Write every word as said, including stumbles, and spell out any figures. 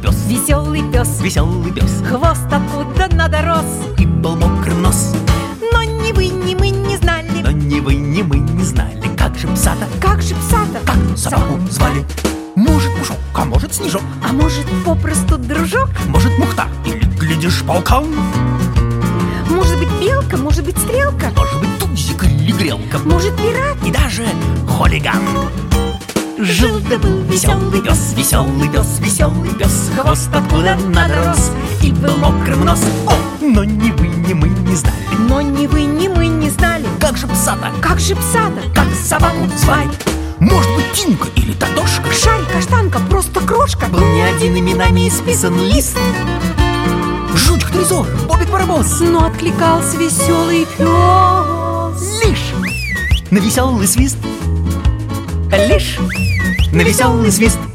пес, веселый пес, веселый пес, хвост откуда надо рос. и был мокрый нос. Но ни вы, ни мы не знали, Но ни вы, ни мы не знали, как же пса-то, как же пса-то, как собаку звали. Может, Пушок, а может, Снежок, а может, попросту дружок? может, Мухтар, или, глядишь, Полкан, Может быть, белка, может быть, стрелка, может быть, Тузик или Грелка, может, пират. и даже хулиган. Жил да был веселый пес, веселый пес, веселый пес, хвост откуда надо рос, и был мокрым нос. О, но ни вы, ни мы не знали, Но ни вы, ни мы не знали, как же пса-то, как же пса-то, как собаку звали. Может быть, Тимка или Татошка, шарик, каштанка, просто крошка. был не один именами исписан лист. Жуть, Трезор, Бобик Барабос, Но откликался веселый пес. лишь на веселый свист, лишь на веселый свист.